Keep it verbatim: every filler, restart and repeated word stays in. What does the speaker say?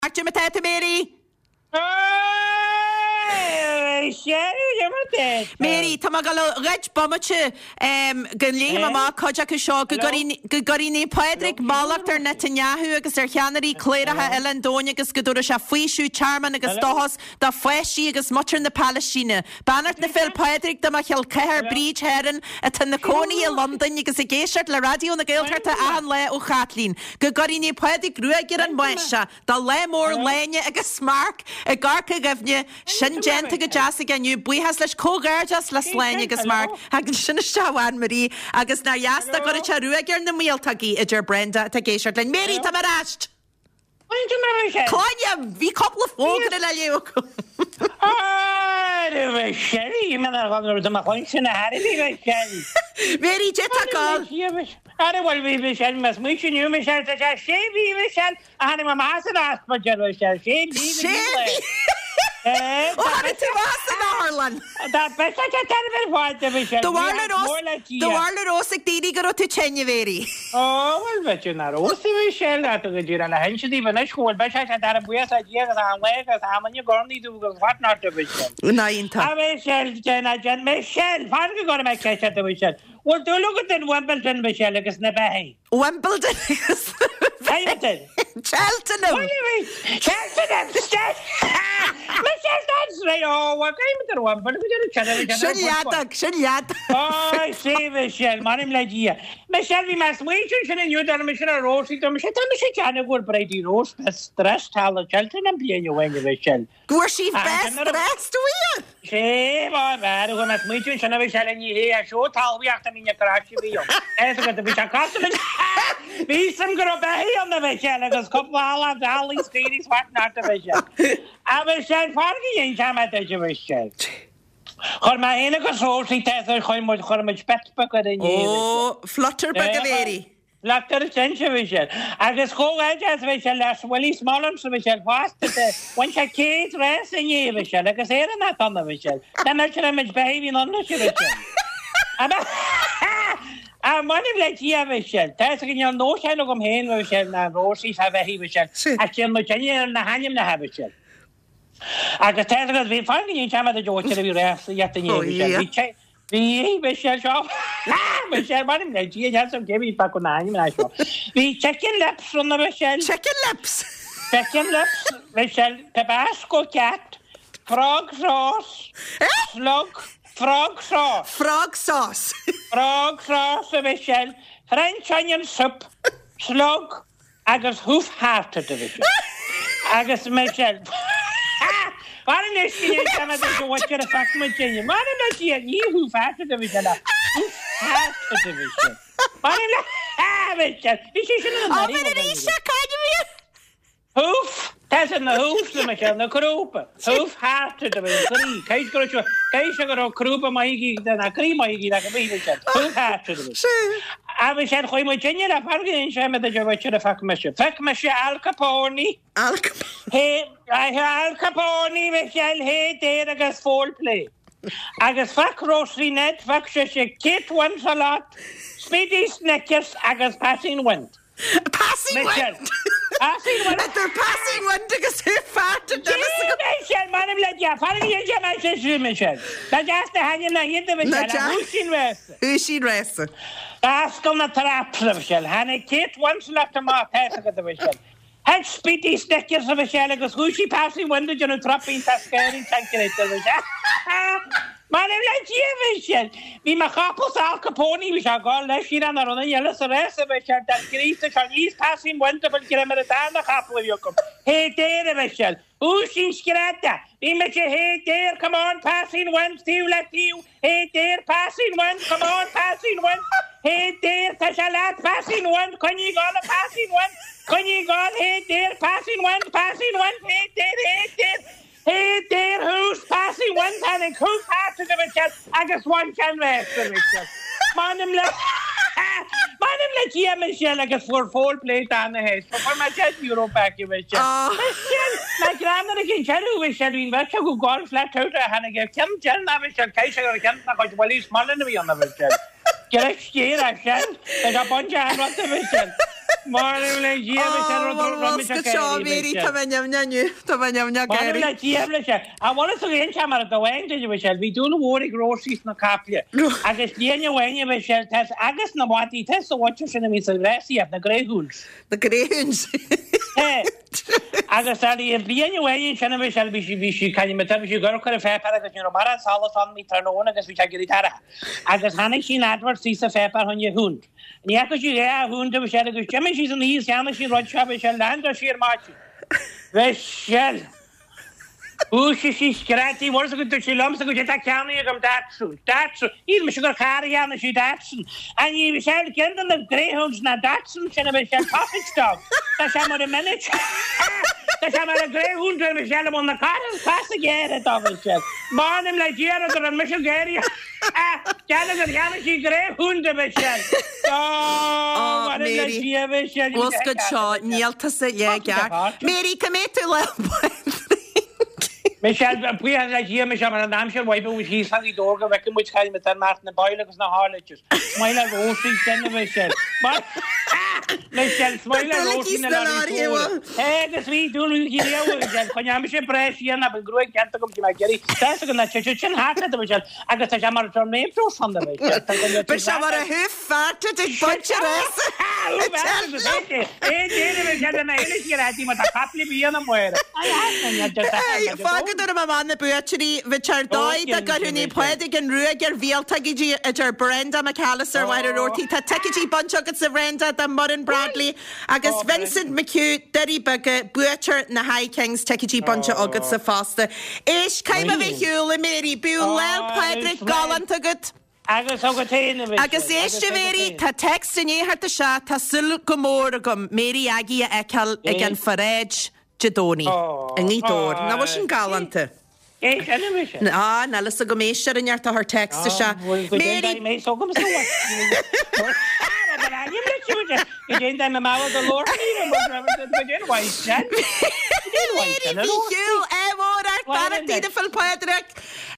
Archie Matata Mary. Mary, tá má gal réid bommate gan léim má coideach seo go goí Padraig Málacht ar Netanyahu agus ar cheannarí cléirethe Ellen Dóine agus go dúra se faoisiú charman agus dohas dá foiisí agus mutar na Palestíne. Bannart na fil Padraig do cheall ceir bríd heran a tan na cónaí i London agus i géisiart le radio na Gaeltarta an le ó Chatlín. Go goí Padraig ruaigir an muise dá le mór léine agus smark a garca gafne sin genta go jazz again you buhas leis cógarjas le sléine agus mar hagan sinna seáin marí agus na jaasta go te ruaigir na míaltaí idir Brenda tá géisiart le Mary tá mar rast. Cláine bhí coppla fógan le leo. Ah, Sherry, man ar do machoin sin na Harry Sherry. Mary Jetagal. Are well we shall must we should you me shall say she we shall and my master asked for Jerry shall she be. Eh, what it was in Ireland. That best I can tell me what the vision. The Warner the Warner Rosic Didi go to Chenyaveri. Oh, well, but you know, Rosi shall that to the Jira Hench even a school, but I had a weird idea that I'm like as how many gormy do what not the vision. Nine times. I shall Jenna Jen Michelle. How are you going to make catch at the vision? Well, do look at that Wimbledon, Michelle, because never hey. Wimbledon is Hamilton. Cheltenham. What do you mean? Cheltenham. Michelle, that's right. Oh, what came to the Wimbledon? We didn't chat with Should yadak, should yadak. Oh, I see, Michelle. Man, I'm like, yeah. Michelle, we must wait. You shouldn't you tell Michelle a rose. Michelle, tell Michelle, Jana, good Brady Rose. Best stress, tell the Cheltenham be in your way, Michelle. Go she best stressed, do you? She, boy, man, we must wait. You shouldn't Michelle and you here. Show tell we have to mean your crash. As we got to be a customer. We some go back on the Michelle, because couple of all these ladies what not the Michelle. I was saying, Fargy in time at the Michelle. Chor ma ene go so si tether choin mo chor ma spetbugger in you. Oh, flutter bagaveri. Flutter sense Michelle. Agus go as Michelle las Willie Smallum so Michelle fast the when she kids rest in you Michelle. Agus era na on the Michelle. Then I should have behaving on the Michelle. I'm one of like yeah Michelle. That's again you know she come hen Michelle na Rosie have he Michelle. I can Michelle na hanyam na have Michelle. Agus te agus bhí fáin in chama de George the rest yet the Michelle. Vi Michelle shop. Michelle man in Nigeria has some give me back on nine I saw. Vi chicken lips from the Michelle. Chicken lips. Chicken lips. Michelle Tabasco cat. Frog sauce. Slug. Frog sauce. Frog sauce. Frog sauce Michelle. French onion soup. Slug. Agus hoof hearted Michelle. Agus Michelle. Why didn't you come at the what you're a fact machine? Why didn't you you who faster than each other? Who faster than each other? Why didn't you have it? You should have done it. Hoof. That's in the hoofs of Michelle, the Krupa. Hoof faster than each other. Case go to Case go to Krupa Maigi, then a cream Maigi like a baby. Hoof faster than each other. I was at Hoy Virginia, a party in Shama that you were to the fact machine. Fact machine Al Capone. Al Capone. Hey, I Al Capone, Michelle, hey, there, I guess, full play. I guess, fuck Rosary Net, fuck Shisha, Kit once a lot, Speedy Snickers, I guess, passing wind. Passing Michelle. wind. Passing wind. They're passing wind because they're fat. Michelle, man, I'm like, yeah, finally, you get my sister, Michelle. That's just the hanging on you, Michelle. Who's she rest? Who's she rest? Ask on the traps, Michelle. Hannah Kate once left a mark, passing at the Michelle. Had Speedy Snickers of Michelle, because who's she passing window, you know, dropping that scary calculator, Michelle. Man, I'm like, yeah, Michelle. We make apples Al Capone, we shall go left here and on the yellow, the rest of Michelle, that grease, the Chinese passing window, but get him at a down the couple of you come. Hey, there, Michelle. Who's she scared? We make you, hey, there, come on, passing one, two, let you. Hey, there, passing one, come on, passing one. Hey, there, Tashalat, passing one, can you go to passing one? Can you go, hey, there, passing one, passing one, hey, there, hey, there. Hey, there, who's passing one panic? Who's passing the Michelle? I guess one can rest the Michelle. Man, I'm like, man, I'm like, yeah, Michelle, I guess for full play down the head. So for my chest, Euro back, you Michelle. Oh. Michelle, my grandmother can tell you, Michelle, we watch you go golf flat out of Hannah. Kim, Jen, Michelle, Kaisha, or Kim, because well, he's smaller than me on the Michelle. Get a steer, I shall. There's a bunch of hands on the Michelle. Máim le díobh sé ru go seo méí tá bhainneamneniu tá bhainneamne Máim le díobh sé. A bhla a réon se mar a dohainte bh se, bhí dúna bhór grosís na caplia. Agus líana bhhaine bh se agus na bhaí te bhaite sin na mí a réíomh na gréúns. Na gréúns. Agus í bhíon bhhain sena bh se bhí bhí si caiimeta bhí gur chu fépar agus ar mar sálas mí tarnóna agus bhí te gurí agus hanig sin adhar sí a fépar chun húnt. Ní go sí ré húnta bh se agus teimi sí an níos cheanna sí roiid se se landar sí máte. Bheith sell. Úsi sí skratí bhór a go sí lomsa go tá ceanna gom datsú. Datsú. Í me se gur cáíanna sí datsun. A ní bhí se cean na gréhúns na datsun sena bh se topicsdog. Tá se mar a minute. Tá se mar a gréhúnta bh se mna casa géire dofuil se. Mánim le díara ar an mis géir. Ceanna gur cheanna sí gréhúnta bh se. Os go seo níalta sa le gar. Mérí go mé tú le. Me sé pu le hí me se mar an námse bhaib hí í dóga bhe mu chaim an mar na bailgus na háleitir. Smaile róí senne bh se. Me se smaile ró Egus ví dúú hí chuine me sé breisian a ben groig ceanta gom me geirí. Te go na sin hána se agus tá se mar tro mépró fan Be se mar a thuáte ag bunte É dé na éiletí mar a capli bíanana muire. Fágad ar man na buteí bheit tar dáid a gurúní poedig an ruúig ar bhíaltaigidí idir Brenda McAllister bhaid a rótaí tá teidí bunch agad sa Brenda de Murrin Bradley agus Vincent McHugh deí bag buir na High Kings teidí bunch agad sa fásta. Is caiim a bheith hiúla méí bú le Pedric galant agad. Agus Agus éiste méí tá text in éhart a se tá sul go mór a gom méí agé eil ag an faréid Jadóní an nítóir na bh sin galanta. Á na le a go mééisir an neart a th text se. mé so gom dé me má a Lord Hiú é mór ag baratí de fil Pedric.